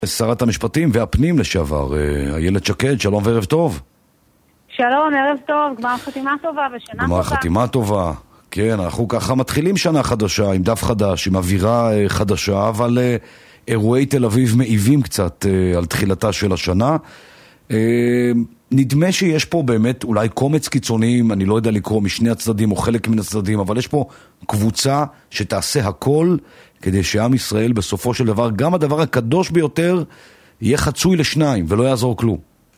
שרת המשפטים והפנים לשעבר, איילת שקד, שלום וערב טוב. שלום, ערב טוב, גמר חתימה טובה ושנה טובה. גמר חתימה טובה, כן, אנחנו ככה מתחילים שנה חדשה, עם דף חדש, עם אווירה חדשה, אבל אירועי תל אביב מעיבים קצת על תחילתה של השנה. נדמה שיש פה באמת אולי קומץ קיצוניים, אני לא יודע לקרוא משני הצדדים או חלק מן הצדדים, אבל יש פה קבוצה שתעשה הכל כדי שעם ישראל בסופו של דבר, גם הדבר הקדוש ביותר, יהיה חצוי לשניים ולא יעזור כלום.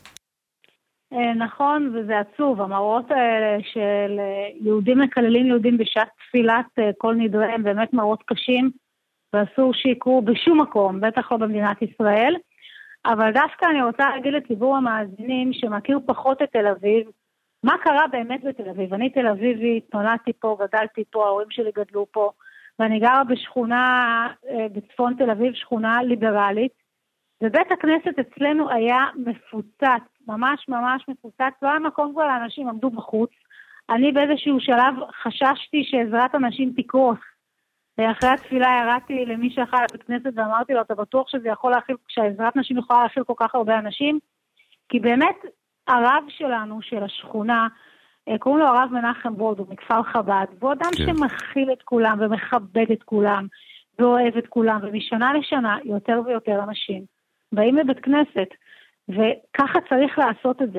נכון, וזה עצוב, המראות האלה של יהודים מקללים יהודים בשעת תפילת כל נדרי הם באמת מראות קשים, ואסור שיקרו בשום מקום, בטח לא במדינת ישראל. אבל דווקא אני רוצה להגיד לציבור המאזינים שמכיר פחות את תל אביב, מה קרה באמת בתל אביב? אני תל אביבית, נולדתי פה, גדלתי פה, ההורים שלי גדלו פה, ואני גרה בשכונה בצפון תל אביב, שכונה ליברלית, ובית הכנסת אצלנו היה מפוצץ, ממש ממש מפוצץ, לא היה מקום כבר לאנשים, עמדו בחוץ. אני באיזשהו שלב חששתי שעזרת אנשים תקרוס, ואחרי התפילה ירדתי למי שאחר בבית כנסת ואמרתי לו, אתה בטוח שזה יכול להכיל, כשהעזרת נשים יכולה להכיל כל כך הרבה אנשים? כי באמת הרב שלנו, של השכונה, קוראים לו הרב מנחם בוד, הוא מכפר חב"ד, והוא אדם שמכיל את כולם ומכבד את כולם, ואוהב את כולם, ומשנה לשנה יותר ויותר אנשים באים לבית כנסת, וככה צריך לעשות את זה.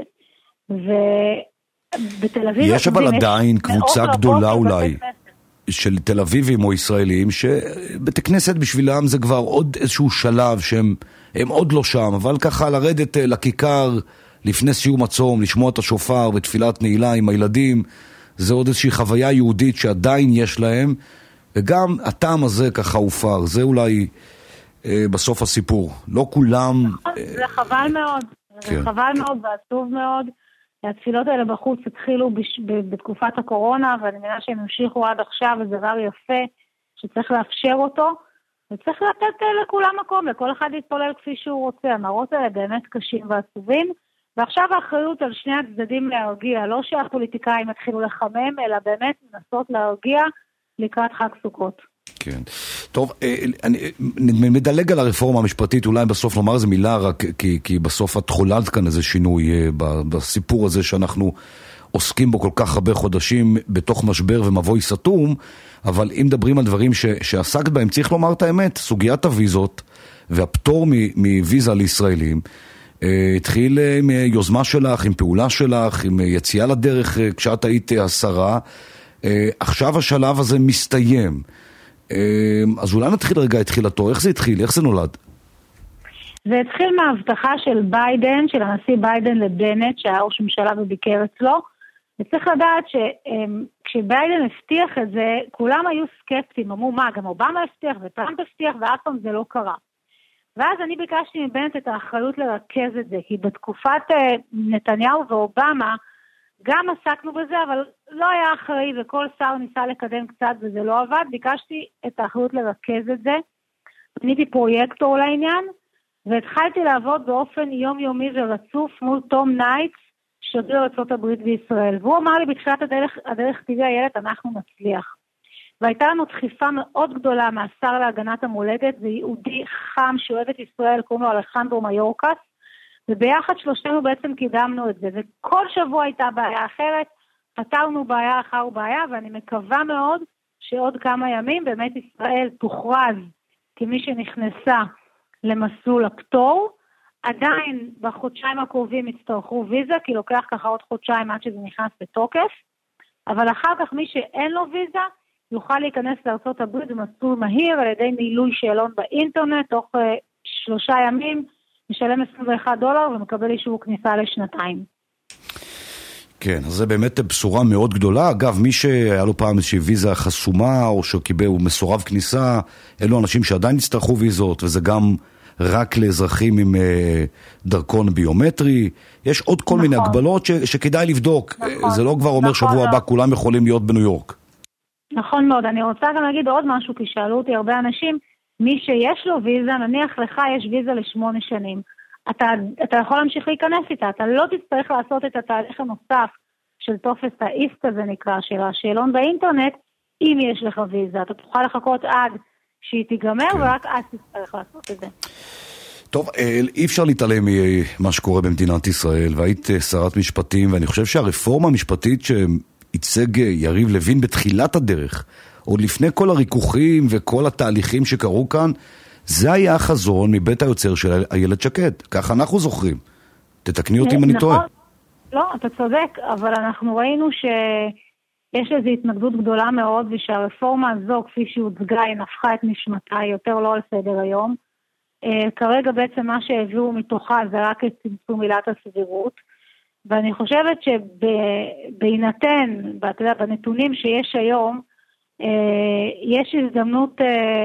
ובתל אביב... יש אבל עדיין קבוצה גדולה אולי של תל אביבים או ישראלים, שבית הכנסת בשבילם זה כבר עוד איזשהו שלב שהם עוד לא שם, אבל ככה לרדת לכיכר לפני סיום הצום, לשמוע את השופר ותפילת נעילה עם הילדים, זה עוד איזושהי חוויה יהודית שעדיין יש להם, וגם הטעם הזה ככה הופר, זה אולי בסוף הסיפור. לא כולם... זה חבל מאוד, זה חבל מאוד ועצוב מאוד. התפילות האלה בחוץ התחילו בתקופת הקורונה, ואני מבינה שהם המשיכו עד עכשיו, וזה דבר יפה שצריך לאפשר אותו, וצריך לתת לכולם מקום, לכל אחד להתפולל כפי שהוא רוצה. המראות האלה באמת קשים ועצובים, ועכשיו האחריות על שני הצדדים להרגיע, לא שהפוליטיקאים התחילו לחמם, אלא באמת לנסות להרגיע לקראת חג סוכות. כן. טוב, אני מדלג על הרפורמה המשפטית, אולי בסוף נאמר איזה מילה רק, כי בסוף את חוללת כאן איזה שינוי בסיפור הזה שאנחנו עוסקים בו כל כך הרבה חודשים בתוך משבר ומבוי סתום, אבל אם מדברים על דברים שעסקת בהם, צריך לומר את האמת, סוגיית הוויזות והפטור מוויזה לישראלים, התחיל עם יוזמה שלך, עם פעולה שלך, עם יציאה לדרך כשאת היית השרה, עכשיו השלב הזה מסתיים. אז אולי נתחיל רגע את תחילתו, איך זה התחיל, איך זה נולד? זה התחיל מההבטחה של ביידן, של הנשיא ביידן לבנט, שהיה ראש ממשלה וביקר אצלו, וצריך לדעת שכשביידן הבטיח את זה, כולם היו סקפטיים, אמרו מה, גם אובמה הבטיח וטראמפ הבטיח, ואף פעם זה לא קרה. ואז אני ביקשתי מבנט את האחריות לרכז את זה, כי בתקופת נתניהו ואובמה, גם עסקנו בזה, אבל לא היה אחראי, וכל שר ניסה לקדם קצת, וזה לא עבד. ביקשתי את האחריות לרכז את זה. בניתי פרויקטור לעניין, והתחלתי לעבוד באופן יומיומי ורצוף מול תום נייטס, שגריר ארצות הברית בישראל. והוא אמר לי בתחילת הדרך טבעי איילת, אנחנו נצליח. והייתה לנו דחיפה מאוד גדולה מהשר להגנת המולדת, זה יהודי חם שאוהב את ישראל, קוראים לו אלחנדרו מיורקס, וביחד שלושתנו בעצם קידמנו את זה, וכל שבוע הייתה בעיה אחרת, פתרנו בעיה אחר בעיה, ואני מקווה מאוד שעוד כמה ימים באמת ישראל תוכרז כמי שנכנסה למסלול הפטור, עדיין בחודשיים הקרובים יצטרכו ויזה, כי לוקח ככה עוד חודשיים עד שזה נכנס לתוקף, אבל אחר כך מי שאין לו ויזה, יוכל להיכנס לארצות הברית במסלול מהיר, על ידי מילוי שאלון באינטרנט, תוך 3 ימים, משלם $21 ומקבל אישור כניסה לשנתיים. כן, אז זה באמת בשורה מאוד גדולה. אגב, מי שהיה לו פעם איזושהי ויזה חסומה, או שקיבל, הוא מסורב כניסה, אלו אנשים שעדיין יצטרכו ויזות, וזה גם רק לאזרחים עם דרכון ביומטרי. יש עוד כל מיני הגבלות שכדאי לבדוק. זה לא כבר אומר שבוע הבא כולם יכולים להיות בניו יורק. נכון מאוד. אני רוצה גם להגיד עוד משהו, כי שאלו אותי הרבה אנשים, מי שיש לו ויזה, נניח לך יש ויזה ל8 שנים. אתה יכול להמשיך להיכנס איתה, אתה לא תצטרך לעשות את התהליך הנוסף של טופס האיסט הזה נקרא, של השאלון באינטרנט, אם יש לך ויזה. אתה תוכל לחכות עד שהיא תיגמר, ורק אז תצטרך לעשות את זה. טוב, אי אפשר להתעלם ממה שקורה במדינת ישראל, והיית שרת משפטים, ואני חושב שהרפורמה המשפטית שהציג יריב לוין בתחילת הדרך, עוד לפני כל הריכוחים וכל התהליכים שקרו כאן, זה היה החזון מבית היוצר של איילת שקד. כך אנחנו זוכרים. תתקני אותי אם אני טועה. לא, אתה צודק, אבל אנחנו ראינו שיש איזו התנגדות גדולה מאוד, ושהרפורמה הזו, כפי שהוצגה, היא נפחה את נשמתה, יותר לא על סדר היום. כרגע בעצם מה שהביאו מתוכה זה רק את צמצום עילת הסבירות, ואני חושבת שבהינתן, בנתונים שיש היום, יש הזדמנות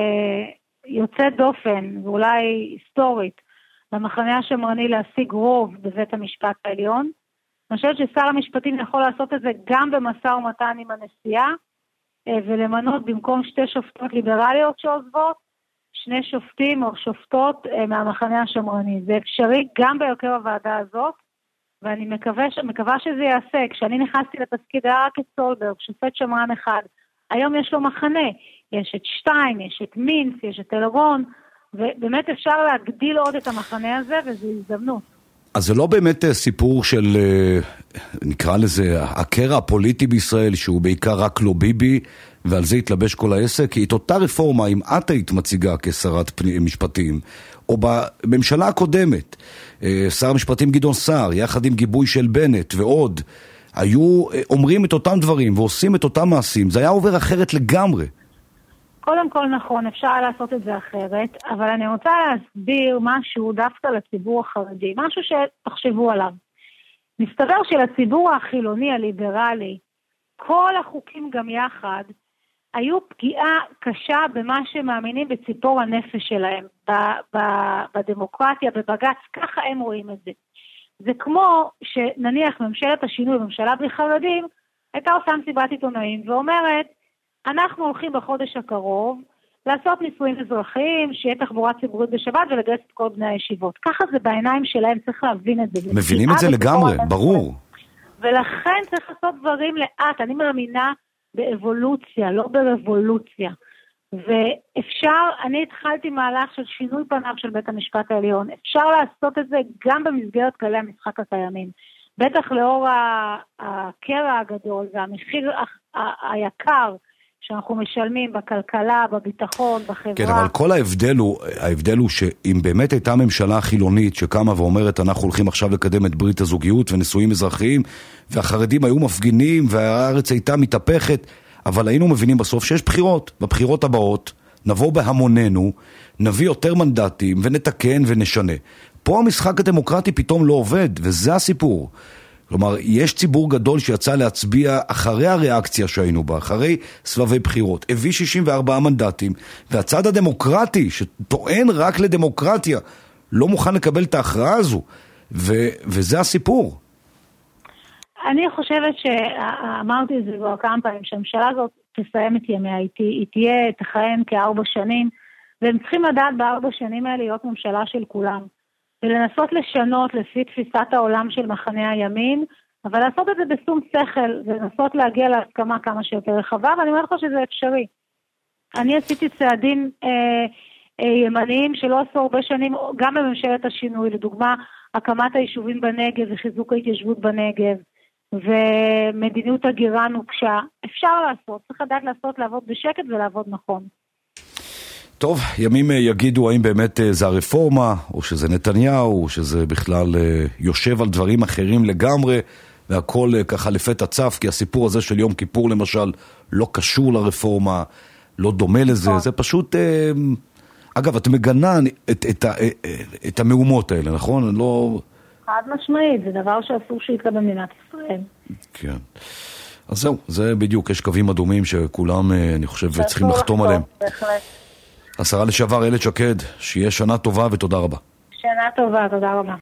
יוצאת דופן, ואולי היסטורית, למחנה השמרני להשיג רוב בבית המשפט העליון. אני חושבת ששר המשפטים יכול לעשות את זה גם במשא ומתן עם הנשיאה, ולמנות במקום 2 שופטות ליברליות שעוזבות, 2 שופטים או שופטות מהמחנה השמרני. זה אפשרי גם בהרכב הוועדה הזאת, ואני מקווה שזה יעשה. כשאני נכנסתי לתפקיד היה רק את סולברג, שופט שמרן אחד. היום יש לו מחנה, יש את שטיין, יש את מינץ, יש את אלרון, ובאמת אפשר להגדיל עוד את המחנה הזה, וזו הזדמנות. אז זה לא באמת סיפור של, נקרא לזה, הקרע הפוליטי בישראל, שהוא בעיקר רק לא ביבי, ועל זה התלבש כל העסק, כי את אותה רפורמה, אם את היית מציגה כשרת משפטים, או בממשלה הקודמת, שר המשפטים גדעון סער, יחד עם גיבוי של בנט ועוד, היו אומרים את אותם דברים ועושים את אותם מעשים, זה היה עובר אחרת לגמרי. קודם כל נכון, אפשר לעשות את זה אחרת, אבל אני רוצה להסביר משהו דווקא לציבור החרדי, משהו שתחשבו עליו. מסתבר שלציבור החילוני, הליברלי, כל החוקים גם יחד, היו פגיעה קשה במה שמאמינים בציפור הנפש שלהם, בדמוקרטיה, בבג"ץ, ככה הם רואים את זה. זה כמו שנניח ממשלת השינוי, ממשלה בלי חרדים, הייתה עושה מסיבת עיתונאים ואומרת, אנחנו הולכים בחודש הקרוב לעשות נישואים אזרחיים, שיהיה תחבורה ציבורית בשבת ולגייס את כל בני הישיבות. ככה זה בעיניים שלהם, צריך להבין את זה. מבינים את זה לגמרי, ברור. ולכן צריך לעשות דברים לאט. אני מאמינה באבולוציה, לא ברבולוציה. ואפשר, אני התחלתי מהלך של שינוי פניו של בית המשפט העליון. אפשר לעשות את זה גם במסגרת כללי המשחק הקיימים. בטח לאור הקרע הגדול והמחיר היקר שאנחנו משלמים בכלכלה, בביטחון, בחברה. כן, אבל כל ההבדל הוא שאם באמת הייתה ממשלה חילונית שקמה ואומרת אנחנו הולכים עכשיו לקדם את ברית הזוגיות ונישואים אזרחיים, והחרדים היו מפגינים והארץ הייתה מתהפכת, אבל היינו מבינים בסוף שיש בחירות. בבחירות הבאות נבוא בהמוננו, נביא יותר מנדטים ונתקן ונשנה. פה המשחק הדמוקרטי פתאום לא עובד, וזה הסיפור. כלומר, יש ציבור גדול שיצא להצביע אחרי הריאקציה שהיינו בה, אחרי סבבי בחירות, הביא 64 מנדטים, והצד הדמוקרטי, שטוען רק לדמוקרטיה, לא מוכן לקבל את ההכרעה הזו, וזה הסיפור. אני חושבת שאמרתי את זה כבר כמה פעמים, שהממשלה הזאת תסיים את ימיה, היא תהיה, תכהן כ4 שנים, והם צריכים לדעת ב4 שנים האלה להיות ממשלה של כולם. ולנסות לשנות לפי תפיסת העולם של מחנה הימין, אבל לעשות את זה בשום שכל, ולנסות להגיע להסכמה כמה שיותר רחבה, ואני אומר לך שזה אפשרי. אני עשיתי צעדים ימניים שלא עשו הרבה שנים, גם בממשלת השינוי, לדוגמה, הקמת היישובים בנגב וחיזוק ההתיישבות בנגב, ומדיניות הגירה נוקשה. אפשר לעשות, צריך לדעת לעבוד בשקט ולעבוד נכון. טוב, ימים יגידו האם באמת זה הרפורמה, או שזה נתניהו, או שזה בכלל יושב על דברים אחרים לגמרי, והכל ככה לפתע צף, כי הסיפור הזה של יום כיפור למשל לא קשור לרפורמה, לא דומה לזה, זה פשוט... אגב, את מגנה את המהומות האלה, נכון? לא... חד משמעית, זה דבר שאסור שיקרה במדינת ישראל. כן. אז זהו, זה בדיוק, יש קווים אדומים שכולם, אני חושב, צריכים לחתום עליהם. בהחלט. השרה לשעבר איילת שקד, שיהיה שנה טובה ותודה רבה. שנה טובה, תודה רבה.